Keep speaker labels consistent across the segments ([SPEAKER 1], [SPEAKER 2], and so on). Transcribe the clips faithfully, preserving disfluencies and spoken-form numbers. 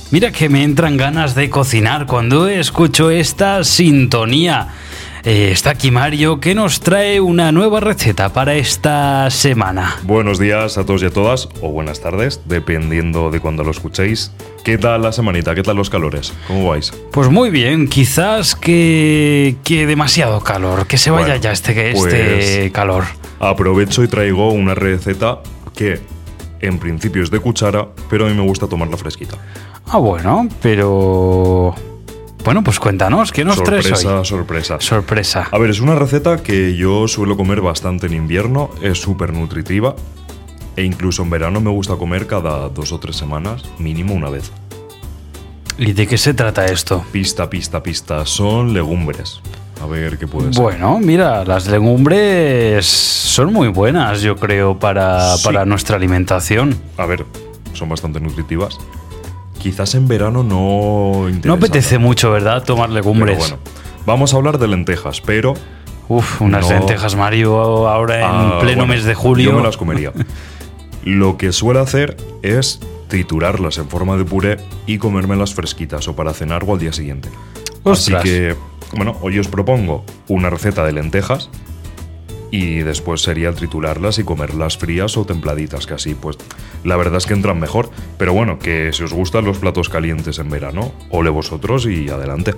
[SPEAKER 1] Mira que me entran ganas de cocinar cuando escucho esta sintonía. Eh, está aquí Mario, que nos trae una nueva receta para esta semana.
[SPEAKER 2] Buenos días a todos y a todas, o buenas tardes, dependiendo de cuándo lo escuchéis. ¿Qué tal la semanita? ¿Qué tal los calores? ¿Cómo vais?
[SPEAKER 1] Pues muy bien, quizás que, que demasiado calor, que se vaya bueno, ya este,
[SPEAKER 2] pues
[SPEAKER 1] este calor.
[SPEAKER 2] Aprovecho y traigo una receta que en principio es de cuchara, pero a mí me gusta tomarla fresquita.
[SPEAKER 1] Ah, bueno, pero... Bueno, pues cuéntanos, ¿qué nos traes hoy?
[SPEAKER 2] Sorpresa, sorpresa.
[SPEAKER 1] Sorpresa.
[SPEAKER 2] A ver, es una receta que yo suelo comer bastante en invierno, es súper nutritiva e incluso en verano me gusta comer cada dos o tres semanas, mínimo una vez.
[SPEAKER 1] ¿Y de qué se trata esto?
[SPEAKER 2] Pista, pista, pista. Son legumbres. A ver qué puede ser.
[SPEAKER 1] Bueno, mira, las legumbres son muy buenas, yo creo, para, sí. para nuestra alimentación.
[SPEAKER 2] A ver, son bastante nutritivas. Quizás en verano no interesa.
[SPEAKER 1] No apetece mucho, ¿verdad? Tomar legumbres.
[SPEAKER 2] Pero bueno, vamos a hablar de lentejas, pero...
[SPEAKER 1] Uf, unas no... lentejas, Mario, ahora en ah, pleno
[SPEAKER 2] bueno,
[SPEAKER 1] mes de julio.
[SPEAKER 2] Yo me las comería. Lo que suelo hacer es triturarlas en forma de puré y comérmelas fresquitas o para cenar o al día siguiente.
[SPEAKER 1] ¡Ostras!
[SPEAKER 2] Así que, bueno, hoy os propongo una receta de lentejas y después sería triturarlas y comerlas frías o templaditas, que así, pues, la verdad es que entran mejor. Pero bueno, que si os gustan los platos calientes en verano, ole vosotros y adelante.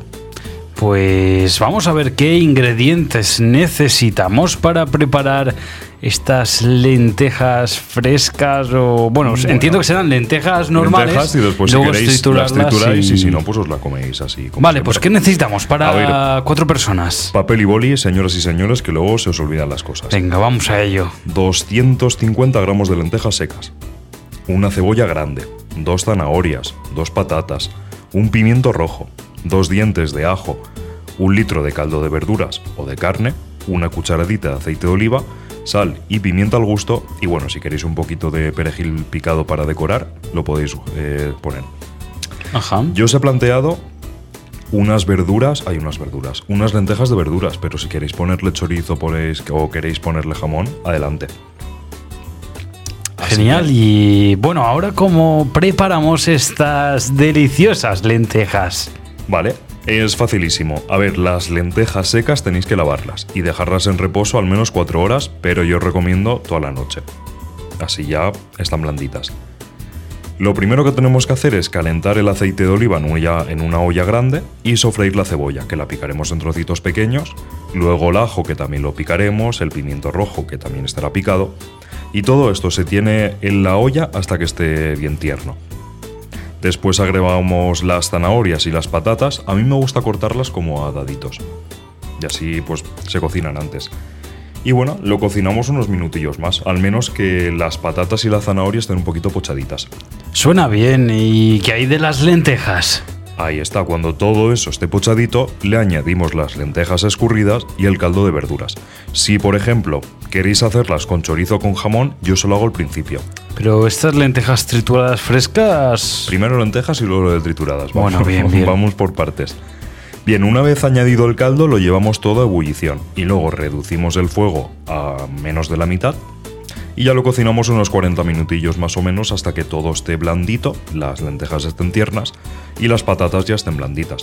[SPEAKER 1] Pues vamos a ver qué ingredientes necesitamos para preparar estas lentejas frescas o... Bueno, bueno entiendo que serán lentejas normales.
[SPEAKER 2] Lentejas y después
[SPEAKER 1] luego
[SPEAKER 2] si queréis las trituráis y... y si no, pues os la coméis así. Como
[SPEAKER 1] vale,
[SPEAKER 2] siempre.
[SPEAKER 1] Pues ¿qué necesitamos para ver, cuatro personas?
[SPEAKER 2] Papel y boli, señoras y señores, que luego se os olvidan las cosas.
[SPEAKER 1] Venga, vamos a ello.
[SPEAKER 2] doscientos cincuenta gramos de lentejas secas, una cebolla grande, dos zanahorias, dos patatas, un pimiento rojo, dos dientes de ajo, un litro de caldo de verduras o de carne, una cucharadita de aceite de oliva, sal y pimienta al gusto y bueno, si queréis un poquito de perejil picado para decorar, lo podéis eh, poner.
[SPEAKER 1] Ajá.
[SPEAKER 2] Yo os he planteado unas verduras, hay unas verduras, unas lentejas de verduras, pero si queréis ponerle chorizo ponéis, o queréis ponerle jamón, adelante.
[SPEAKER 1] Genial, que... y bueno, ahora ¿cómo preparamos estas deliciosas lentejas?
[SPEAKER 2] Vale, es facilísimo. A ver, las lentejas secas tenéis que lavarlas y dejarlas en reposo al menos cuatro horas, pero yo os recomiendo toda la noche. Así ya están blanditas. Lo primero que tenemos que hacer es calentar el aceite de oliva en una, en una olla grande y sofreír la cebolla, que la picaremos en trocitos pequeños, luego el ajo, que también lo picaremos, el pimiento rojo, que también estará picado, y todo esto se tiene en la olla hasta que esté bien tierno. Después agregamos las zanahorias y las patatas. A mí me gusta cortarlas como a daditos. Y así pues se cocinan antes. Y bueno, lo cocinamos unos minutillos más. Al menos que las patatas y la zanahoria estén un poquito pochaditas.
[SPEAKER 1] Suena bien. ¿Y qué hay de las lentejas?
[SPEAKER 2] Ahí está, cuando todo eso esté pochadito, le añadimos las lentejas escurridas y el caldo de verduras. Si, por ejemplo, queréis hacerlas con chorizo o con jamón, yo se lo hago al principio.
[SPEAKER 1] Pero estas lentejas trituradas frescas...
[SPEAKER 2] Primero lentejas y luego trituradas. Vamos,
[SPEAKER 1] bueno, bien, bien.
[SPEAKER 2] Vamos por partes. Bien, una vez añadido el caldo, lo llevamos todo a ebullición y luego reducimos el fuego a menos de la mitad y ya lo cocinamos unos cuarenta minutillos más o menos hasta que todo esté blandito, las lentejas estén tiernas y las patatas ya estén blanditas.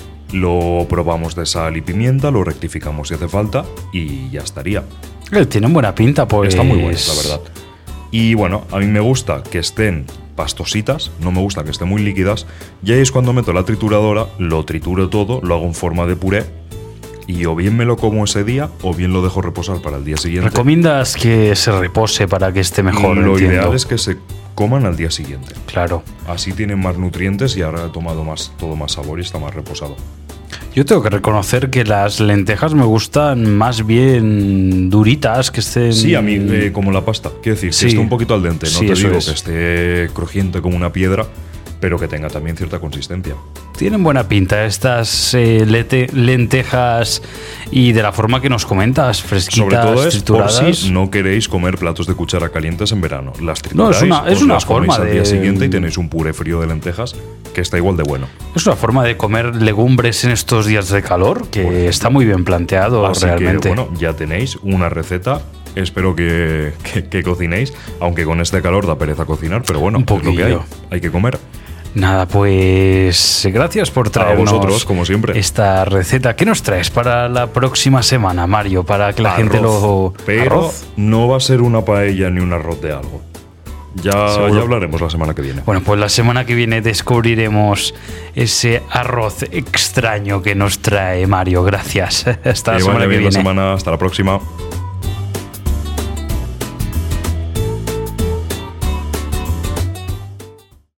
[SPEAKER 2] Lo probamos de sal y pimienta, lo rectificamos si hace falta y ya estaría.
[SPEAKER 1] Eh, tienen buena pinta, pues...
[SPEAKER 2] Está muy buena, la verdad. Y bueno, a mí me gusta que estén pastositas, no me gusta que estén muy líquidas, y ahí es cuando meto la trituradora, lo trituro todo, lo hago en forma de puré, y o bien me lo como ese día, o bien lo dejo reposar para el día siguiente.
[SPEAKER 1] ¿Recomiendas que se repose para que esté mejor?
[SPEAKER 2] Lo
[SPEAKER 1] entiendo.
[SPEAKER 2] Ideal es que se coman al día siguiente.
[SPEAKER 1] Claro.
[SPEAKER 2] Así tienen más nutrientes y ahora he tomado más, todo más sabor y está más reposado.
[SPEAKER 1] Yo tengo que reconocer que las lentejas me gustan más bien duritas, que estén...
[SPEAKER 2] Sí, a mí eh, como la pasta. Quiero decir,
[SPEAKER 1] sí.
[SPEAKER 2] que esté un poquito al dente. No
[SPEAKER 1] sí,
[SPEAKER 2] te digo
[SPEAKER 1] es.
[SPEAKER 2] que esté crujiente como una piedra, pero que tenga también cierta consistencia.
[SPEAKER 1] Tienen buena pinta estas eh, lete, lentejas y de la forma que nos comentas, fresquitas,
[SPEAKER 2] sobre todo es
[SPEAKER 1] trituradas.
[SPEAKER 2] Por si no queréis comer platos de cuchara calientes en verano. Las trituráis,
[SPEAKER 1] no, es una, es una
[SPEAKER 2] las
[SPEAKER 1] forma
[SPEAKER 2] al
[SPEAKER 1] de...
[SPEAKER 2] día siguiente y tenéis un puré frío de lentejas que está igual de bueno.
[SPEAKER 1] Es una forma de comer legumbres en estos días de calor que pues, está muy bien planteado.
[SPEAKER 2] Así
[SPEAKER 1] realmente.
[SPEAKER 2] Que, bueno, ya tenéis una receta. Espero que, que, que cocinéis, aunque con este calor da pereza cocinar, pero bueno,
[SPEAKER 1] un
[SPEAKER 2] es lo que hay. Hay que comer.
[SPEAKER 1] Nada, pues gracias por traernos
[SPEAKER 2] a vosotros, como siempre,
[SPEAKER 1] esta receta. ¿Qué nos traes para la próxima semana, Mario? Para que la
[SPEAKER 2] arroz,
[SPEAKER 1] gente lo...
[SPEAKER 2] Pero
[SPEAKER 1] ¿Arroz?
[SPEAKER 2] no va a ser una paella ni un arroz de algo. Ya, ya hablaremos la semana que viene.
[SPEAKER 1] Bueno, pues la semana que viene descubriremos ese arroz extraño que nos trae Mario. Gracias. Hasta la
[SPEAKER 2] que
[SPEAKER 1] semana
[SPEAKER 2] vaya
[SPEAKER 1] que
[SPEAKER 2] bien
[SPEAKER 1] viene.
[SPEAKER 2] la semana, hasta la próxima.